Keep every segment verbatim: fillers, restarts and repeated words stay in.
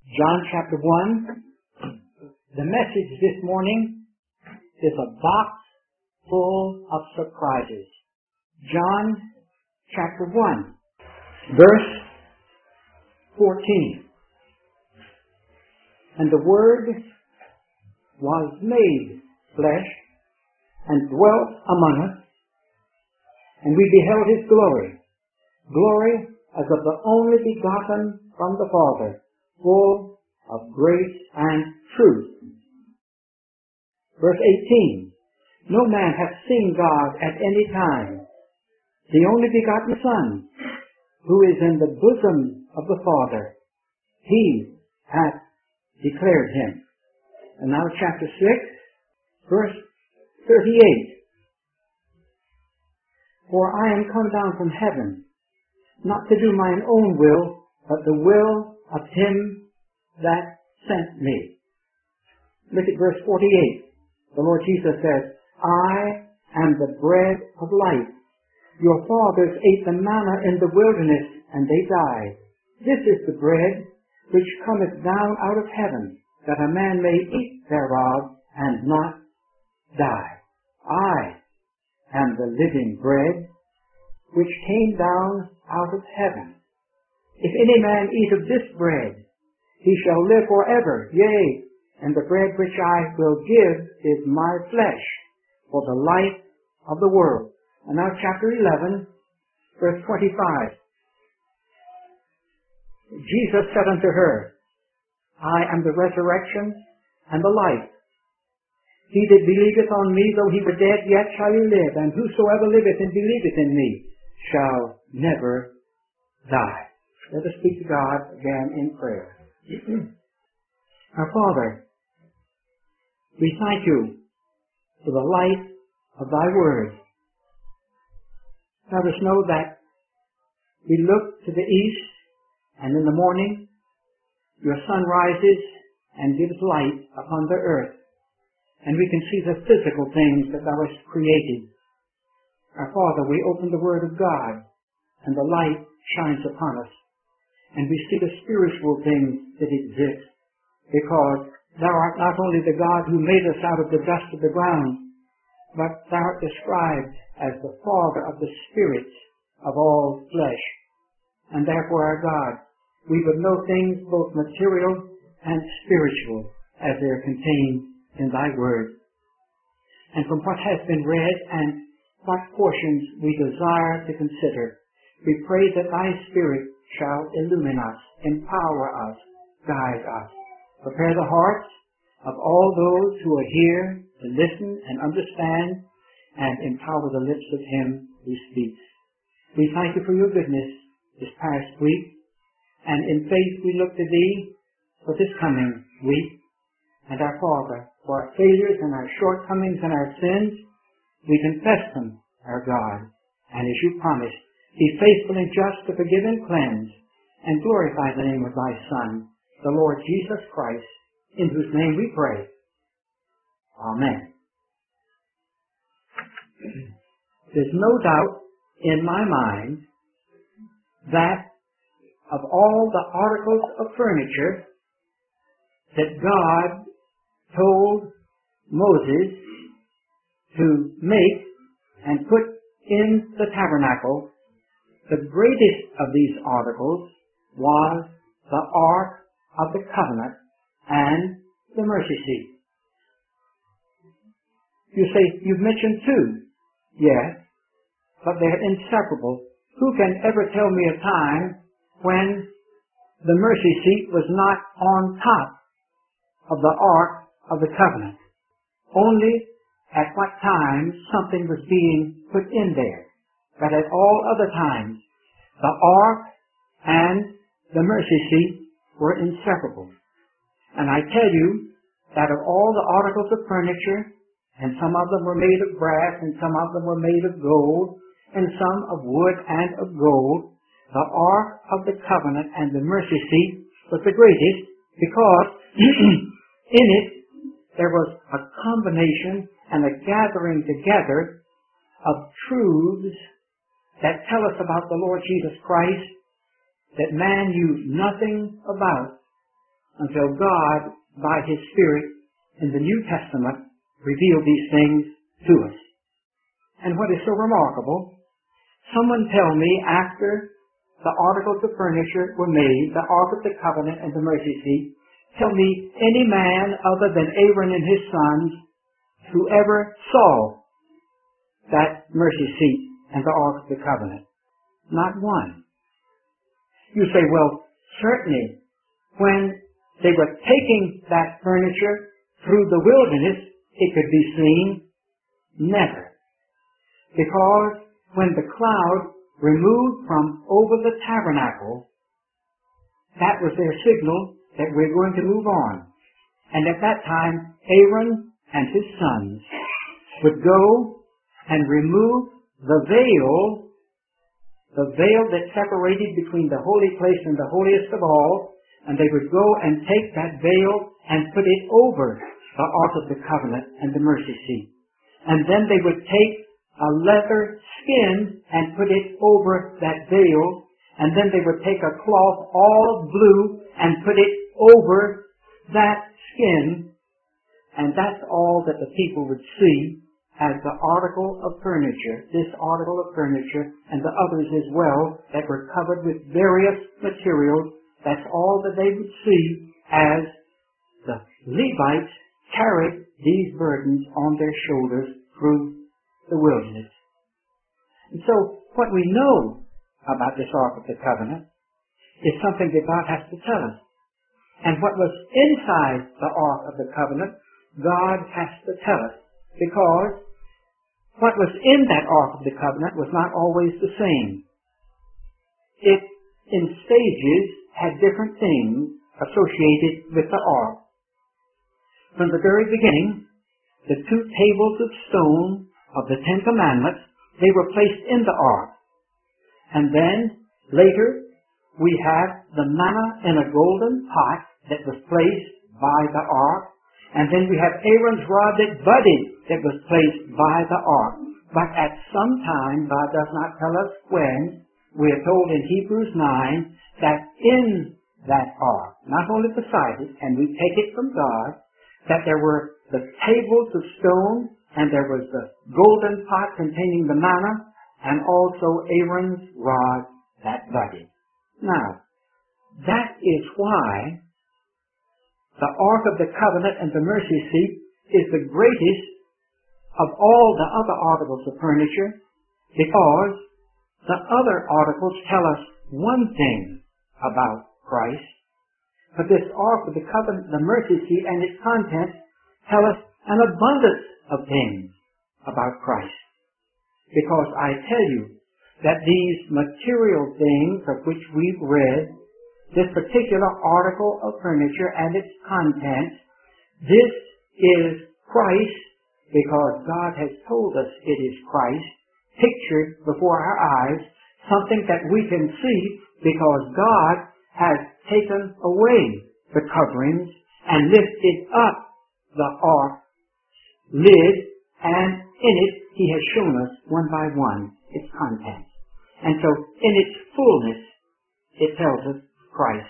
John chapter one. The message this morning is a box full of surprises. John chapter one, verse fourteen. And the Word was made flesh and dwelt among us, and we beheld His glory, glory as of the only begotten from the Father, full of grace and truth. Verse eighteen. No man hath seen God at any time. The only begotten Son, who is in the bosom of the Father, He hath declared Him. And now chapter six, verse thirty-eight. For I am come down from heaven, not to do mine own will, but the will of Him that sent me. Look at verse forty-eight. The Lord Jesus says, I am the bread of life. Your fathers ate the manna in the wilderness, and they died. This is the bread which cometh down out of heaven, that a man may eat thereof, and not die. I am the living bread, which came down out of heaven. If any man eat of this bread, he shall live forever. Yea, and the bread which I will give is my flesh, for the life of the world. And now chapter eleven, verse twenty-five. Jesus said unto her, I am the resurrection and the life. He that believeth on me, though he were dead, yet shall he live. And whosoever liveth and believeth in me shall never die. Let us speak to God again in prayer. Our Father, we thank you for the light of thy word. Let us know that we look to the east, and in the morning your sun rises and gives light upon the earth, and we can see the physical things that thou hast created. Our Father, we open the word of God, and the light shines upon us, and we see the spiritual things that exist, because thou art not only the God who made us out of the dust of the ground, but thou art described as the Father of the spirits of all flesh. And therefore, our God, we would know things both material and spiritual as they are contained in thy word. And from what has been read and what portions we desire to consider, we pray that thy Spirit shall illumine us, empower us, guide us. Prepare the hearts of all those who are here to listen and understand, and empower the lips of him who speaks. We thank you for your goodness this past week, and in faith we look to thee for this coming week. And our Father, for our failures and our shortcomings and our sins, we confess them, our God, and as you promised, be faithful and just to forgive and cleanse, and glorify the name of thy Son, the Lord Jesus Christ, in whose name we pray. Amen. There's no doubt in my mind that of all the articles of furniture that God told Moses to make and put in the tabernacle, the greatest of these articles was the Ark of the Covenant and the mercy seat. You say, you've mentioned two. Yes, but they're inseparable. Who can ever tell me a time when the mercy seat was not on top of the Ark of the Covenant? Only at what time something was being put in there. But at all other times, the Ark and the mercy seat were inseparable. And I tell you that of all the articles of furniture, and some of them were made of brass, and some of them were made of gold, and some of wood and of gold, the Ark of the Covenant and the mercy seat was the greatest, because in it there was a combination and a gathering together of truths that tell us about the Lord Jesus Christ that man knew nothing about until God, by His Spirit, in the New Testament, revealed these things to us. And what is so remarkable, someone tell me after the articles of furniture were made, the Ark of the Covenant and the mercy seat, tell me any man other than Aaron and his sons who ever saw that mercy seat and the Ark of the Covenant. Not one. You say, well, certainly, when they were taking that furniture through the wilderness, it could be seen. Never. Because when the cloud removed from over the tabernacle, that was their signal that we're going to move on. And at that time, Aaron and his sons would go and remove the veil, the veil that separated between the holy place and the holiest of all, and they would go and take that veil and put it over the Ark of the Covenant and the mercy seat. And then they would take a leather skin and put it over that veil, and then they would take a cloth all blue and put it over that skin, and that's all that the people would see as the article of furniture, this article of furniture, and the others as well that were covered with various materials. That's all that they would see as the Levites carried these burdens on their shoulders through the wilderness. And so, what we know about this Ark of the Covenant is something that God has to tell us. And what was inside the Ark of the Covenant, God has to tell us. Because what was in that Ark of the Covenant was not always the same. It, in stages, had different things associated with the Ark. From the very beginning, the two tables of stone of the Ten Commandments, they were placed in the Ark. And then, later, we have the manna in a golden pot that was placed by the Ark. And then we have Aaron's rod that budded that was placed by the Ark. But at some time, God does not tell us when, we are told in Hebrews nine that in that Ark, not only beside it, and we take it from God, that there were the tables of stone, and there was the golden pot containing the manna, and also Aaron's rod that budded. Now, that is why the Ark of the Covenant and the mercy seat is the greatest of all the other articles of furniture, because the other articles tell us one thing about Christ, but this Ark of the Covenant, the mercy seat, and its contents tell us an abundance of things about Christ. Because I tell you that these material things of which we've read, this particular article of furniture and its contents, this is Christ, because God has told us it is Christ, pictured before our eyes, something that we can see because God has taken away the coverings and lifted up the ark lid, and in it He has shown us one by one its contents. And so in its fullness it tells us Christ.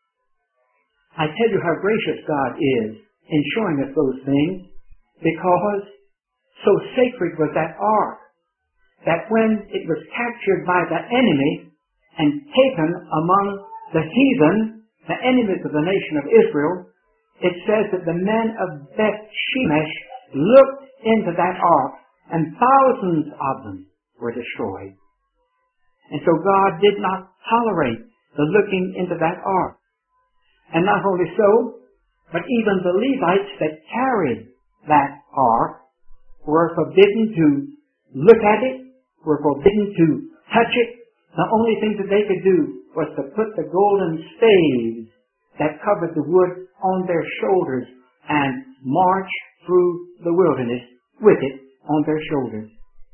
I tell you how gracious God is in showing us those things, because so sacred was that ark that when it was captured by the enemy and taken among the heathen, the enemies of the nation of Israel, it says that the men of Beth Shemesh looked into that ark, and thousands of them were destroyed. And so God did not tolerate the looking into that ark. And not only so, but even the Levites that carried that ark were forbidden to look at it, were forbidden to touch it. The only thing that they could do was to put the golden staves that covered the wood on their shoulders and march through the wilderness with it on their shoulders.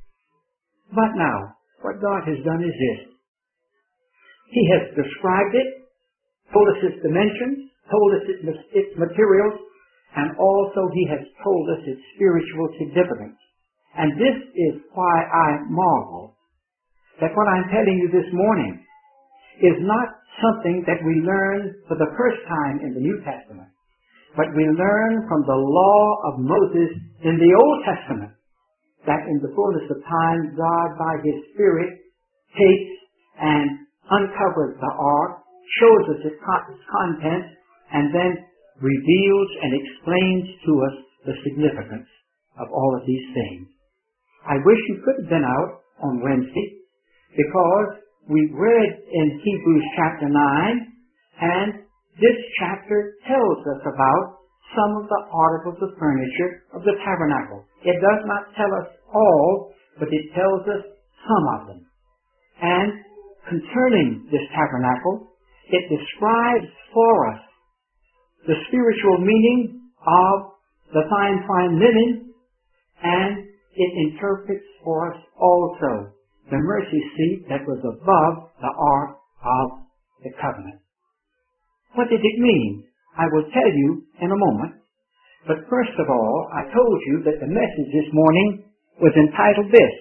But now, what God has done is this. He has described it, told us its dimensions, told us its materials, and also He has told us its spiritual significance. And this is why I marvel that what I'm telling you this morning is not something that we learn for the first time in the New Testament, but we learn from the law of Moses in the Old Testament, that in the fullness of time, God by His Spirit takes and uncovers the ark, shows us its contents, and then reveals and explains to us the significance of all of these things. I wish you could have been out on Wednesday, because we read in Hebrews chapter nine, and this chapter tells us about some of the articles of furniture of the tabernacle. It does not tell us all, but it tells us some of them. And concerning this tabernacle, it describes for us the spiritual meaning of the fine, fine linen, and it interprets for us also the mercy seat that was above the ark of the covenant. What did it mean? I will tell you in a moment. But first of all, I told you that the message this morning was entitled this: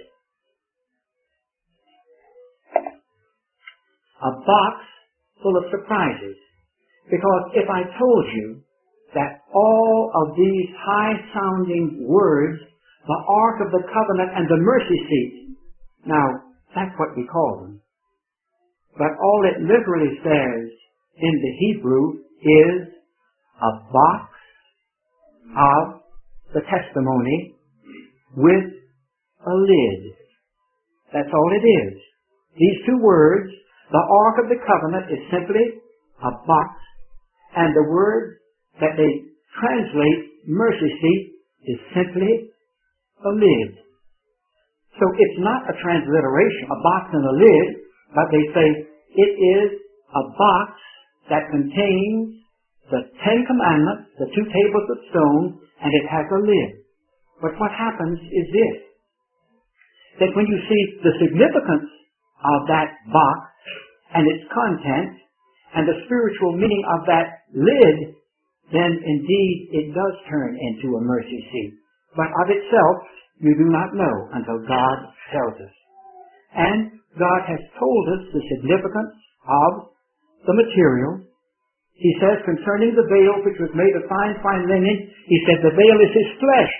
A Box Full of Surprises. Because if I told you that all of these high-sounding words, the Ark of the Covenant and the mercy seat, now that's what we call them, but all it literally says in the Hebrew is a box of the testimony with a lid. That's all it is. These two words, the Ark of the Covenant, is simply a box, and the word that they translate mercy seat is simply a lid. So it's not a transliteration, a box and a lid, but they say it is a box that contains the Ten Commandments, the two tables of stone, and it has a lid. But what happens is this, that when you see the significance of that box and its content and the spiritual meaning of that lid, then indeed it does turn into a mercy seat. But of itself, you do not know until God tells us. And God has told us the significance of the material. He says concerning the veil, which was made of fine, fine linen, He said the veil is His flesh.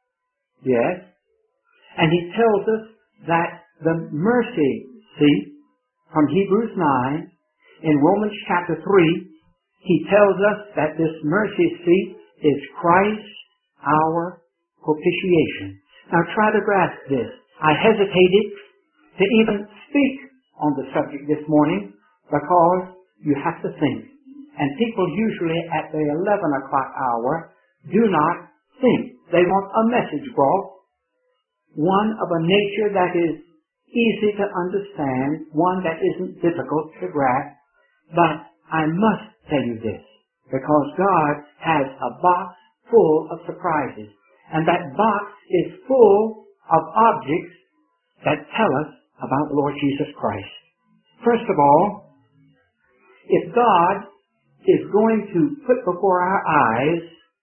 Yes. And He tells us that the mercy seat from Hebrews nine, in Romans chapter three, He tells us that this mercy seat is Christ, our propitiation. Now try to grasp this. I hesitated to even speak on the subject this morning because you have to think. And people usually at the eleven o'clock hour do not think. They want a message brought, one of a nature that is easy to understand, one that isn't difficult to grasp. But I must tell you this, because God has a box full of surprises. And that box is full of objects that tell us about the Lord Jesus Christ. First of all, if God is going to put before our eyes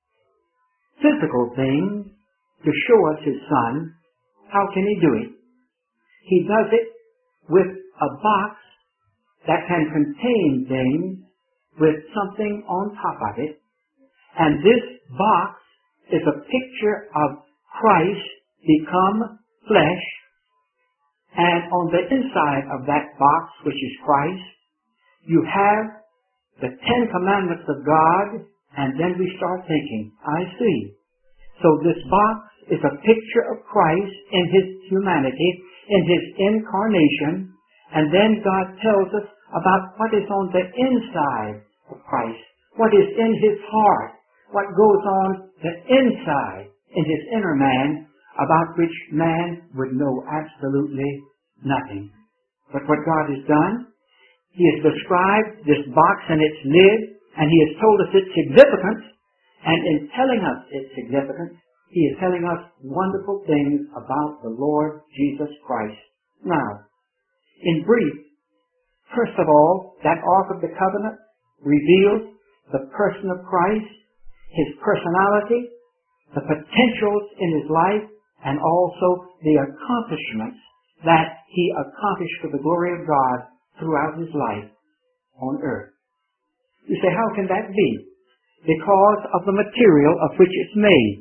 physical things to show us His Son, how can He do it? He does it with a box that can contain things with something on top of it. And this box is a picture of Christ become flesh. And on the inside of that box, which is Christ, you have the Ten Commandments of God, and then we start thinking, I see. So this box is a picture of Christ in His humanity, in His incarnation, and then God tells us about what is on the inside of Christ, what is in His heart, what goes on the inside in His inner man, about which man would know absolutely nothing. But what God has done, He has described this box and its lid, and He has told us its significance, and in telling us its significance, He is telling us wonderful things about the Lord Jesus Christ. Now, in brief, first of all, that Ark of the Covenant reveals the person of Christ, His personality, the potentials in His life, and also the accomplishments that He accomplished for the glory of God throughout His life. on earth. You say, how can that be? Because of the material of which it's made.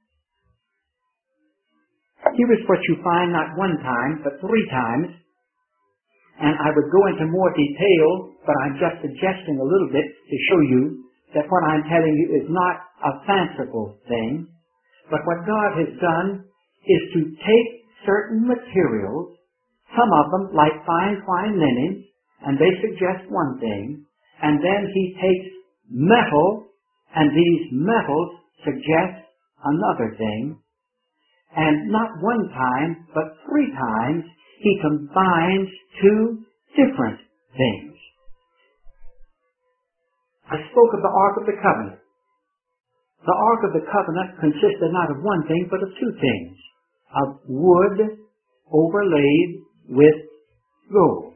Here is what you find not one time, but three times. And I would go into more detail, but I'm just suggesting a little bit to show you that what I'm telling you is not a fanciful thing, but what God has done is to take certain materials, some of them like fine twine linen, and they suggest one thing, and then He takes metal, and these metals suggest another thing, and not one time, but three times, He combines two different things. I spoke of the Ark of the Covenant. The Ark of the Covenant consisted not of one thing, but of two things. Of wood overlaid with gold.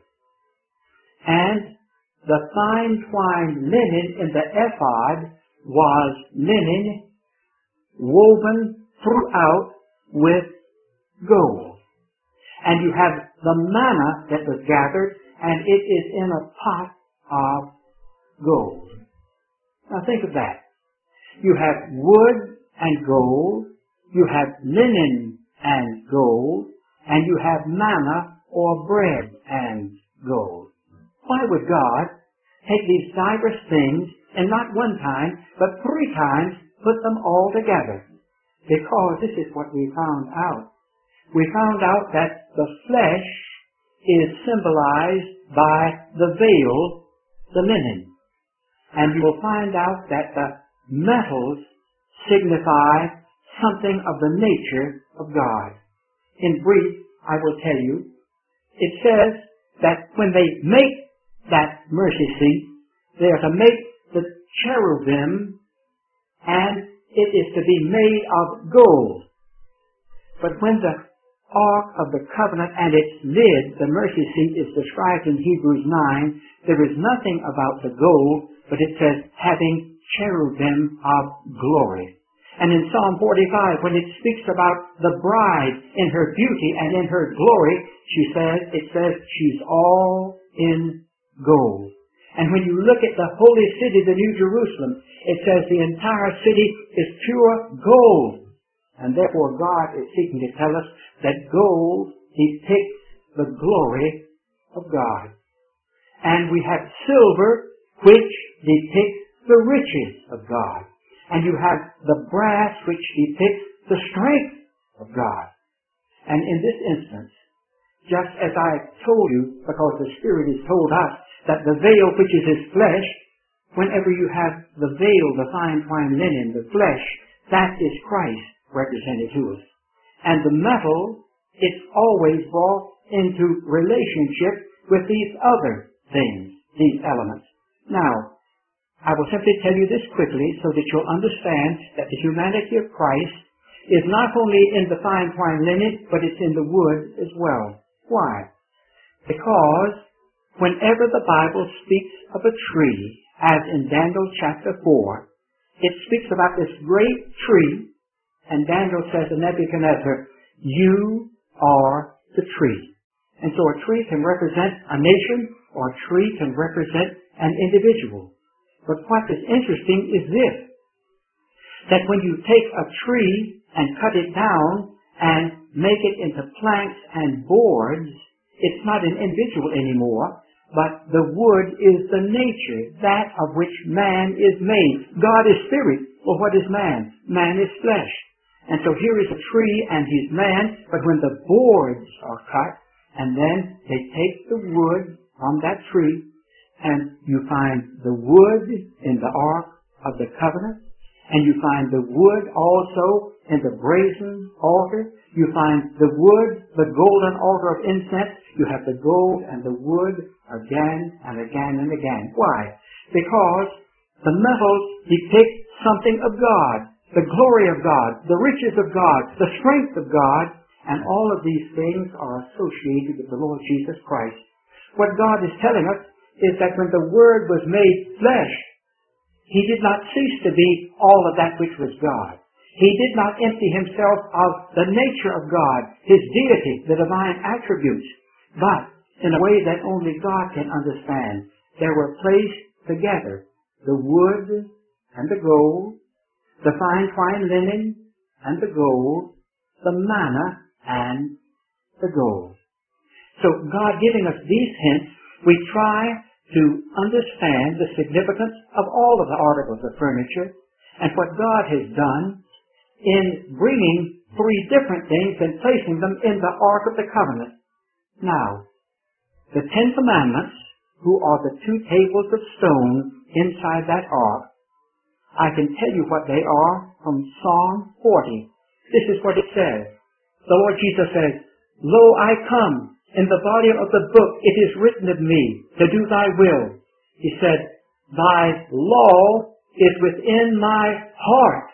And the fine twined linen in the ephod was linen woven throughout with gold. And you have the manna that was gathered, and it is in a pot of gold. Now think of that. You have wood and gold, you have linen and gold, and you have manna or bread and gold. Why would God take these diverse things and not one time, but three times put them all together? Because this is what we found out. We found out that the flesh is symbolized by the veil, the linen. And you will find out that the metals signify something of the nature of God. In brief, I will tell you, it says that when they make that mercy seat, they are to make the cherubim, and it is to be made of gold. But when the Ark of the Covenant and its lid, the mercy seat, is described in Hebrews nine, there is nothing about the gold, but it says having cherubim of glory. And in Psalm forty-five, when it speaks about the bride in her beauty and in her glory, she says, it says she's all in gold. And when you look at the holy city, the New Jerusalem, it says the entire city is pure gold. And therefore God is seeking to tell us that gold depicts the glory of God. And we have silver, which depicts the riches of God. And you have the brass, which depicts the strength of God. And in this instance, just as I told you, because the Spirit has told us that the veil which is His flesh, whenever you have the veil, the fine twined linen, the flesh, that is Christ represented to us. And the metal, it's always brought into relationship with these other things, these elements. Now, I will simply tell you this quickly so that you'll understand that the humanity of Christ is not only in the fine twined linen, but it's in the wood as well. Why? Because whenever the Bible speaks of a tree, as in Daniel chapter four, it speaks about this great tree, and Daniel says to Nebuchadnezzar, "You are the tree." And so a tree can represent a nation, or a tree can represent an individual. But what is interesting is this, that when you take a tree and cut it down and make it into planks and boards, it's not an individual anymore, but the wood is the nature, that of which man is made. God is spirit. Well, what is man? Man is flesh. And so here is a tree and he's man, but when the boards are cut, and then they take the wood from that tree, and you find the wood in the Ark of the Covenant, and you find the wood also in the brazen altar. You find the wood, the golden altar of incense. You have the gold and the wood again and again and again. Why? Because the metals depict something of God, the glory of God, the riches of God, the strength of God, and all of these things are associated with the Lord Jesus Christ. What God is telling us is that when the Word was made flesh, He did not cease to be all of that which was God. He did not empty Himself of the nature of God, His deity, the divine attributes, but in a way that only God can understand. there were placed together the wood and the gold, the fine twined linen and the gold, the manna and the gold. So God giving us these hints, we try to understand the significance of all of the articles of furniture and what God has done in bringing three different things and placing them in the Ark of the Covenant. Now, the Ten Commandments, who are the two tables of stone inside that ark, I can tell you what they are from Psalm forty. This is what it says. The Lord Jesus says, Lo, I come. In the volume of the book it is written of me, to do thy will. He said, Thy law is within my heart.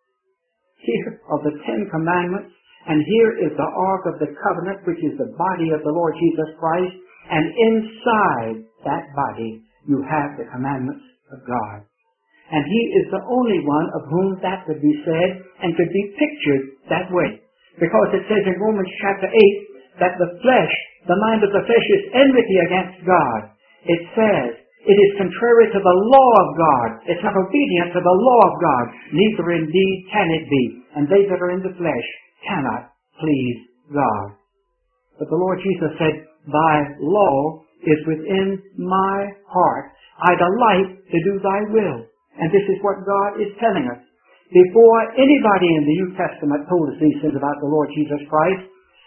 Here are the Ten Commandments, and here is the Ark of the Covenant, which is the body of the Lord Jesus Christ, and inside that body you have the commandments of God. And He is the only one of whom that could be said and could be pictured that way. Because it says in Romans chapter eight that the flesh, the mind of the flesh is enmity against God. It says it is contrary to the law of God. It's not obedient to the law of God. Neither indeed can it be. And they that are in the flesh cannot please God. But the Lord Jesus said, Thy law is within my heart. I delight to do thy will. And this is what God is telling us. Before anybody in the New Testament told us these things about the Lord Jesus Christ,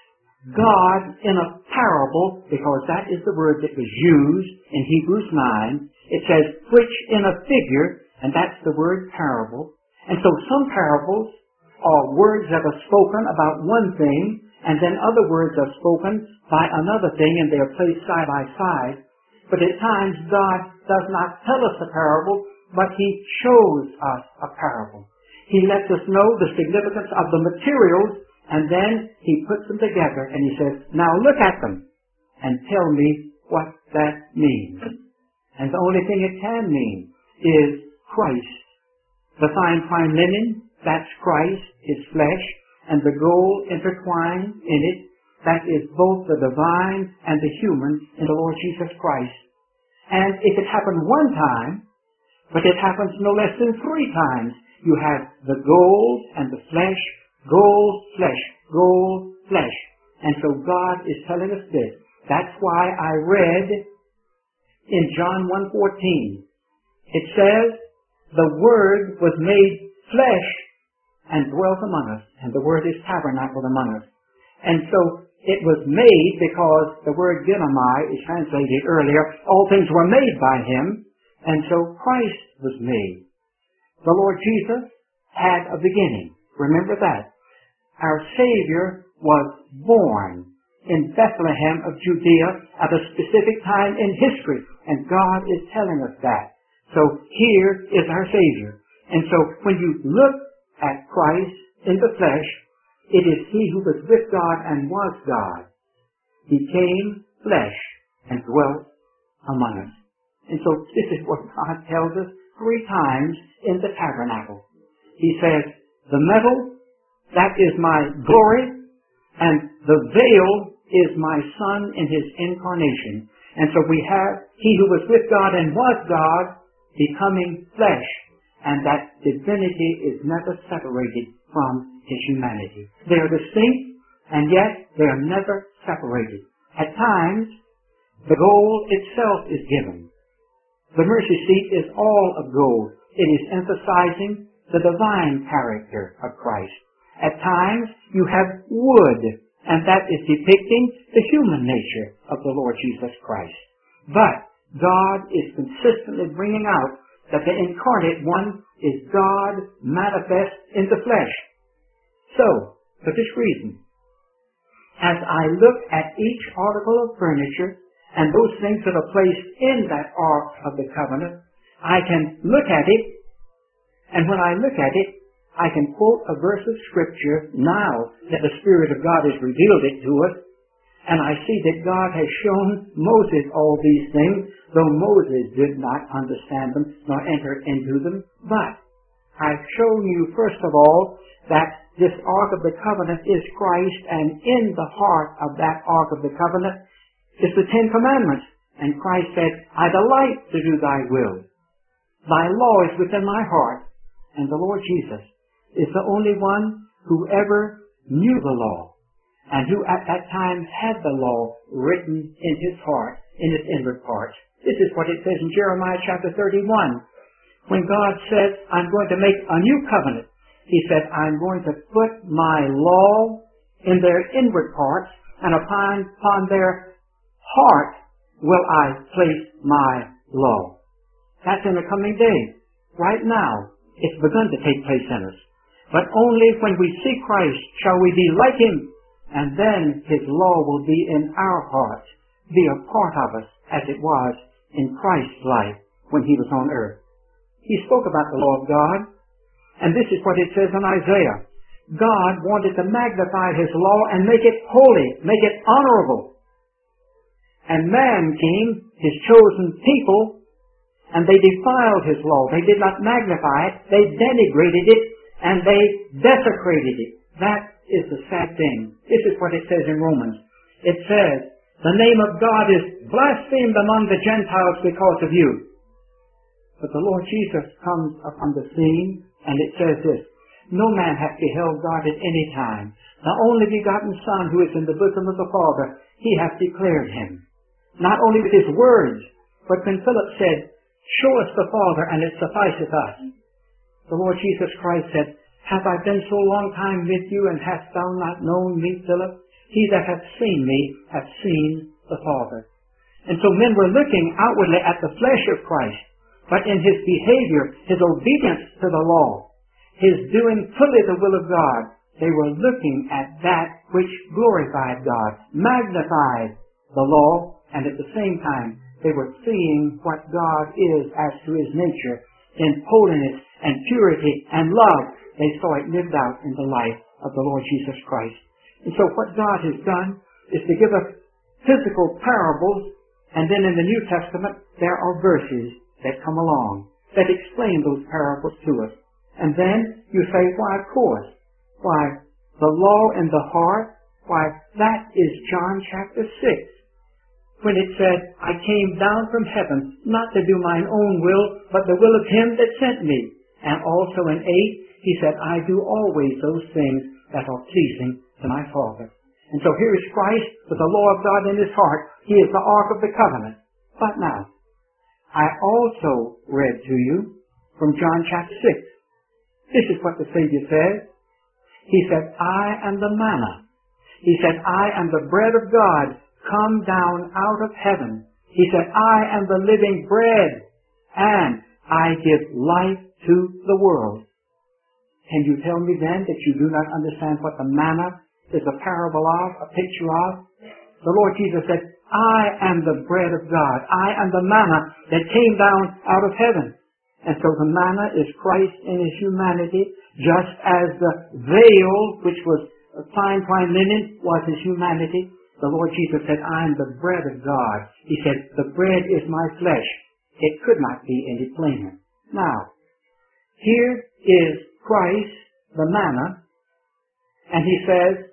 God, in a parable, because that is the word that was used in Hebrews nine, it says, which in a figure, and that's the word parable. And so some parables are words that are spoken about one thing, and then other words are spoken by another thing, and they are placed side by side. But at times God does not tell us a parable, but He shows us a parable. He lets us know the significance of the materials, and then He puts them together, and He says, now look at them, and tell me what that means. And the only thing it can mean is Christ. The fine fine linen, that's Christ, His flesh, and the gold intertwined in it, that is both the divine and the human in the Lord Jesus Christ. And if it happened one time, but it happens no less than three times, you have the gold and the flesh, gold, flesh, gold, flesh. And so God is telling us this. That's why I read in John one fourteen. It says, the Word was made flesh and dwelt among us. And the Word is tabernacled among us. And so it was made because the word ginomai is translated earlier. All things were made by Him. And so Christ was made. The Lord Jesus had a beginning. Remember that. Our Savior was born in Bethlehem of Judea at a specific time in history. And God is telling us that. So here is our Savior. And so when you look at Christ in the flesh, it is He who was with God and was God, became flesh and dwelt among us. And so this is what God tells us three times in the tabernacle. He says, the metal, that is my glory, and the veil is my Son in His incarnation. And so we have He who was with God and was God becoming flesh, and that divinity is never separated from His humanity. They are distinct, and yet they are never separated. At times, the gold itself is given. The mercy seat is all of gold. It is emphasizing the divine character of Christ. At times, you have wood, and that is depicting the human nature of the Lord Jesus Christ. But God is consistently bringing out that the incarnate one is God manifest in the flesh. So, for this reason, as I look at each article of furniture and those things that are placed in that Ark of the Covenant, I can look at it, and when I look at it, I can quote a verse of Scripture now that the Spirit of God has revealed it to us, and I see that God has shown Moses all these things, though Moses did not understand them nor enter into them. But I've shown you, first of all, that this Ark of the Covenant is Christ, and in the heart of that Ark of the Covenant is the Ten Commandments. And Christ said, I delight to do thy will. Thy law is within my heart. And the Lord Jesus is the only one who ever knew the law, and who at that time had the law written in his heart, in his inward parts. This is what it says in Jeremiah chapter thirty-one. When God said, I'm going to make a new covenant, he said, I'm going to put my law in their inward parts, and upon, upon their heart will I place my law. That's in the coming day. Right now, it's begun to take place in us. But only when we see Christ shall we be like him, and then his law will be in our hearts, be a part of us as it was in Christ's life when he was on earth. He spoke about the law of God, and this is what it says in Isaiah. God wanted to magnify his law and make it holy, make it honorable. And man came, his chosen people, and they defiled his law. They did not magnify it. They denigrated it, and they desecrated it. That is the sad thing. This is what it says in Romans. It says, the name of God is blasphemed among the Gentiles because of you. But the Lord Jesus comes upon the scene, and it says this, no man hath beheld God at any time. The only begotten Son who is in the bosom of the Father, he hath declared him. Not only with his words, but when Philip said, show us the Father, and it sufficeth us. The Lord Jesus Christ said, have I been so long time with you, and hast thou not known me, Philip? He that hath seen me hath seen the Father. And so men were looking outwardly at the flesh of Christ, but in his behavior, his obedience to the law, his doing fully the will of God, they were looking at that which glorified God, magnified the law, and at the same time, they were seeing what God is as to his nature in holiness and purity and love. They saw it lived out in the life of the Lord Jesus Christ. And so what God has done is to give us physical parables, and then in the New Testament there are verses that come along that explain those parables to us. And then you say, why, of course. Why, the law in the heart, why, that is John chapter six. When it said, I came down from heaven, not to do mine own will, but the will of him that sent me. And also in eight, he said, I do always those things that are pleasing to my Father. And so here is Christ with the law of God in his heart. He is the ark of the covenant. But now, I also read to you from John chapter six. This is what the Savior says. He said, I am the manna. He said, I am the bread of God come down out of heaven. He said, I am the living bread, and I give life to the world. Can you tell me then that you do not understand what the manna is a parable of, a picture of? The Lord Jesus said, I am the bread of God. I am the manna that came down out of heaven. And so the manna is Christ in his humanity, just as the veil, which was fine twined linen, was his humanity. The Lord Jesus said, I am the bread of God. He said, the bread is my flesh. It could not be any plainer. Now, here is Christ, the manna, and he says,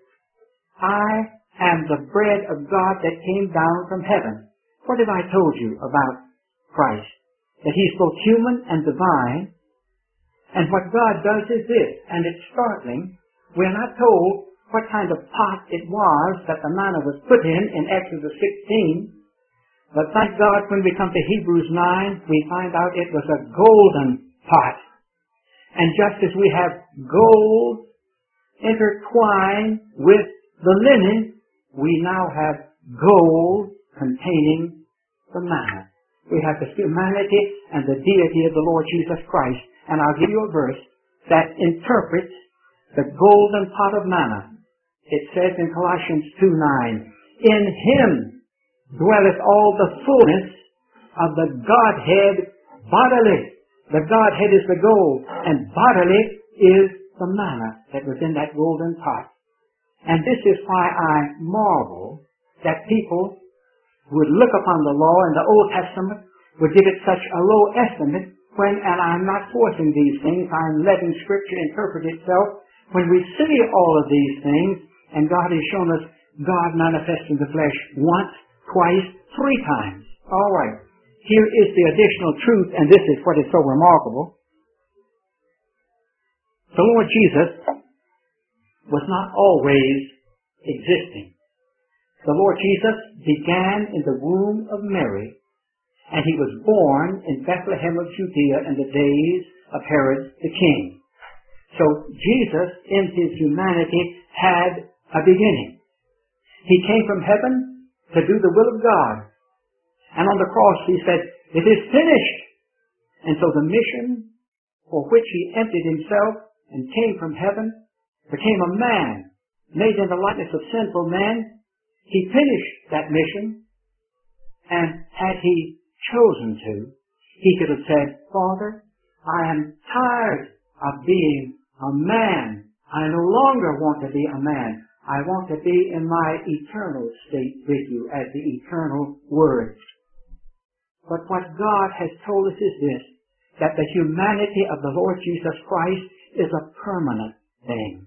I am the bread of God that came down from heaven. What have I told you about Christ? That he's both human and divine. And what God does is this, and it's startling. We're not told what kind of pot it was that the manna was put in in Exodus sixteen. But thank God when we come to Hebrews nine, we find out it was a golden pot. And just as we have gold intertwined with the linen, we now have gold containing the manna. We have the humanity and the deity of the Lord Jesus Christ. And I'll give you a verse that interprets the golden pot of manna. It says in Colossians two nine, in him dwelleth all the fullness of the Godhead bodily. The Godhead is the gold, and bodily is the manna that was in that golden pot. And this is why I marvel that people would look upon the law in the Old Testament, would give it such a low estimate, when, and I'm not forcing these things, I'm letting Scripture interpret itself. When we see all of these things, and God has shown us God manifest in the flesh once, twice, three times. All right. Here is the additional truth, and this is what is so remarkable. The Lord Jesus was not always existing. The Lord Jesus began in the womb of Mary, and he was born in Bethlehem of Judea in the days of Herod the king. So Jesus, in his humanity, had a beginning. He came from heaven to do the will of God. And on the cross he said, "It is finished." And so the mission for which he emptied himself and came from heaven, became a man, made in the likeness of sinful men. He finished that mission, and had he chosen to, he could have said, "Father, I am tired of being a man. I no longer want to be a man. I want to be in my eternal state with you as the eternal Word." But what God has told us is this, that the humanity of the Lord Jesus Christ is a permanent thing.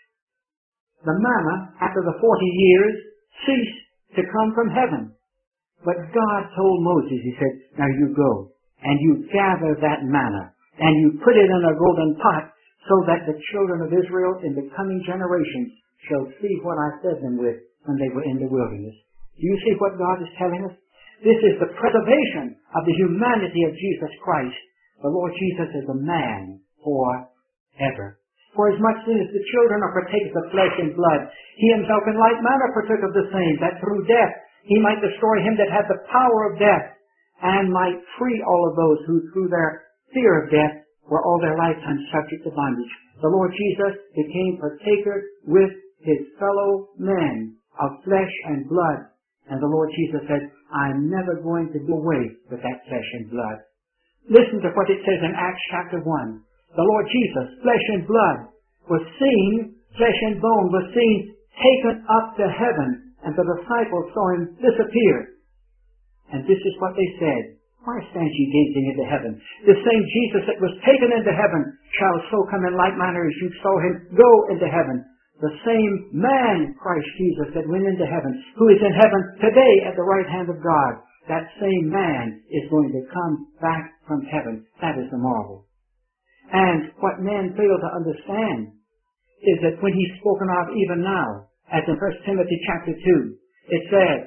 The manna, after the forty years, ceased to come from heaven. But God told Moses, he said, "Now you go, and you gather that manna, and you put it in a golden pot, so that the children of Israel in the coming generations shall see what I fed them with when they were in the wilderness." Do you see what God is telling us? This is the preservation of the humanity of Jesus Christ. The Lord Jesus is a man forever. For as much as the children are partakers of flesh and blood, he himself in like manner partook of the same, that through death he might destroy him that had the power of death, and might free all of those who through their fear of death were all their lifetime subject to bondage. The Lord Jesus became partaker with his fellow men of flesh and blood. And the Lord Jesus said, "I'm never going to do away with that flesh and blood." Listen to what it says in Acts chapter one. The Lord Jesus, flesh and blood, was seen, flesh and bone, was seen taken up to heaven, and the disciples saw him disappear. And this is what they said, "Why stand ye gazing into heaven? The same Jesus that was taken into heaven shall so come in like manner as you saw him go into heaven." The same man, Christ Jesus, that went into heaven, who is in heaven today at the right hand of God, that same man is going to come back from heaven. That is the marvel. And what men fail to understand is that when he's spoken of even now, as in First Timothy chapter two, it said,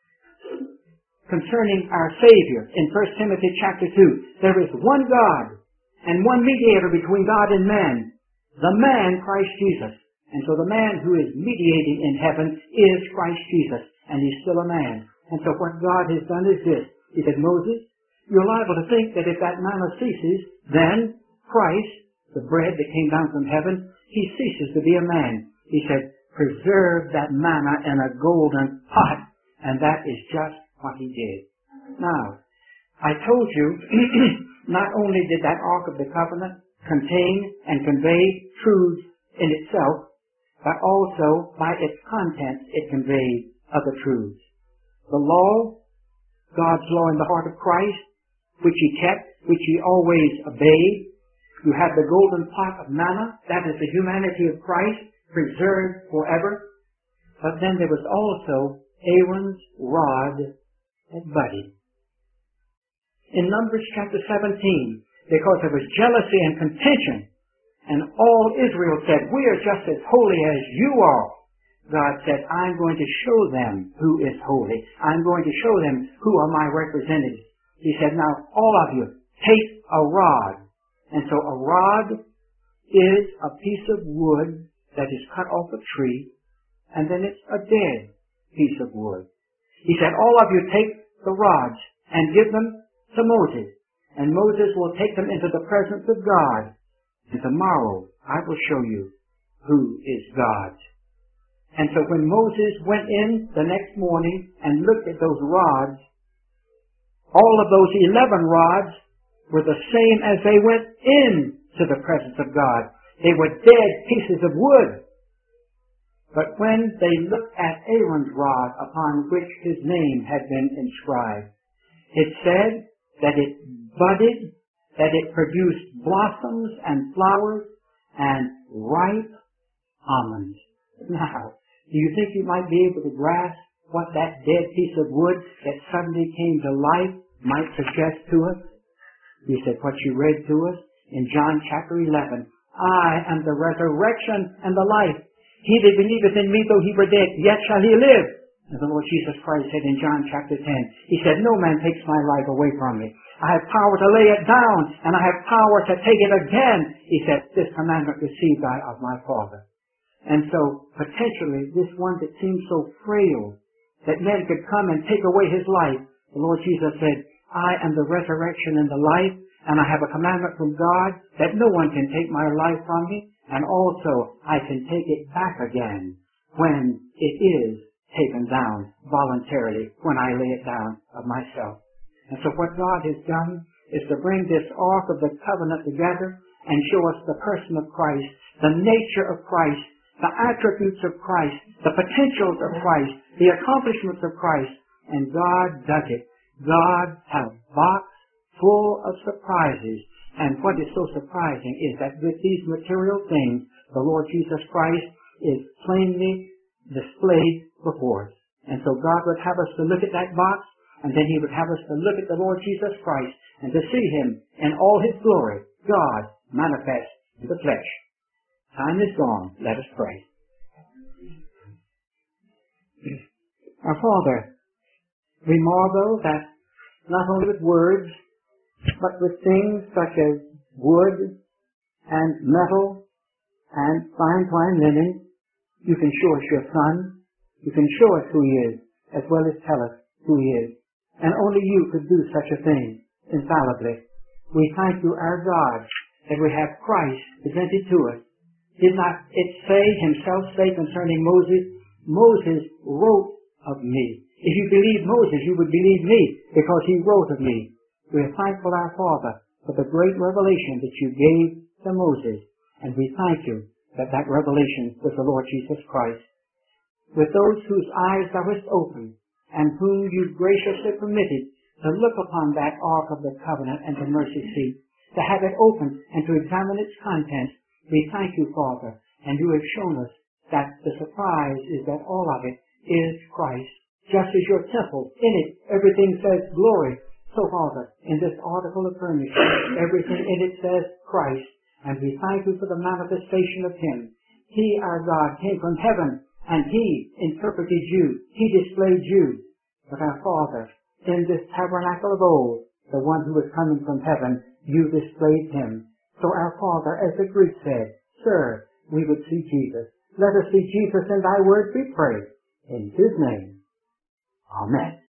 concerning our Savior, in First Timothy chapter two, there is one God and one mediator between God and man, the man Christ Jesus. And so the man who is mediating in heaven is Christ Jesus, and he's still a man. And so what God has done is this. He said, "Moses, you're liable to think that if that manna ceases, then Christ, the bread that came down from heaven, he ceases to be a man." He said, "Preserve that manna in a golden pot," and that is just what he did. Now, I told you, not only did that Ark of the Covenant contain and convey truths in itself, but also by its contents it conveyed other truths. The law, God's law in the heart of Christ, which he kept, which he always obeyed. You have the golden pot of manna, that is the humanity of Christ, preserved forever. But then there was also Aaron's rod and budded. In Numbers chapter seventeen, because there was jealousy and contention, and all Israel said, "We are just as holy as you are," God said, "I'm going to show them who is holy. I'm going to show them who are my representatives." He said, "Now all of you, take a rod." And so a rod is a piece of wood that is cut off a tree, and then it's a dead piece of wood. He said, "All of you take the rods and give them to Moses, and Moses will take them into the presence of God. And tomorrow I will show you who is God." And so when Moses went in the next morning and looked at those rods, all of those eleven rods were the same as they went into the presence of God. They were dead pieces of wood. But when they looked at Aaron's rod upon which his name had been inscribed, it said that it budded, that it produced blossoms and flowers and ripe almonds. Now, do you think you might be able to grasp what that dead piece of wood that suddenly came to life might suggest to us? He said, what you read to us in John chapter eleven, I am the resurrection and the life. He that believeth in me, though he were dead, yet shall he live. As the Lord Jesus Christ said in John chapter ten, he said, no man takes my life away from me. I have power to lay it down, and I have power to take it again. He said, this commandment received I of my Father. And so, potentially, this one that seems so frail, that men could come and take away his life, the Lord Jesus said, I am the resurrection and the life, and I have a commandment from God that no one can take my life from me, and also I can take it back again when it is taken down voluntarily, when I lay it down of myself. And so what God has done is to bring this Ark of the Covenant together and show us the person of Christ, the nature of Christ, the attributes of Christ, the potentials of Christ, the accomplishments of Christ. And God does it. God has a box full of surprises. And what is so surprising is that with these material things, the Lord Jesus Christ is plainly displayed before us. And so God would have us to look at that box, and then He would have us to look at the Lord Jesus Christ and to see Him in all His glory, God manifest in the flesh. Time is gone. Let us pray. Our Father, we marvel that not only with words, but with things such as wood and metal and fine twined linen, you can show us your Son. You can show us who He is, as well as tell us who He is. And only you could do such a thing infallibly. We thank you, our God, that we have Christ presented to us. Did not it say, Himself say concerning Moses, Moses wrote of me. If you believe Moses, you would believe me, because he wrote of me. We are thankful, our Father, for the great revelation that you gave to Moses. And we thank you that that revelation was the Lord Jesus Christ. With those whose eyes thou hast opened, and whom you graciously permitted to look upon that Ark of the Covenant and the mercy seat, to have it opened and to examine its contents, we thank you, Father, and you have shown us that the surprise is that all of it is Christ. Just as your temple, in it, everything says glory. So, Father, in this article of furniture, everything in it says Christ, and we thank you for the manifestation of Him. He, our God, came from heaven, and He interpreted you. He displayed you. But our Father, in this tabernacle of old, the one who was coming from heaven, you displayed Him. So our Father, as the Greek said, Sir, we would see Jesus. Let us see Jesus in thy word, we pray. In His name. Amen.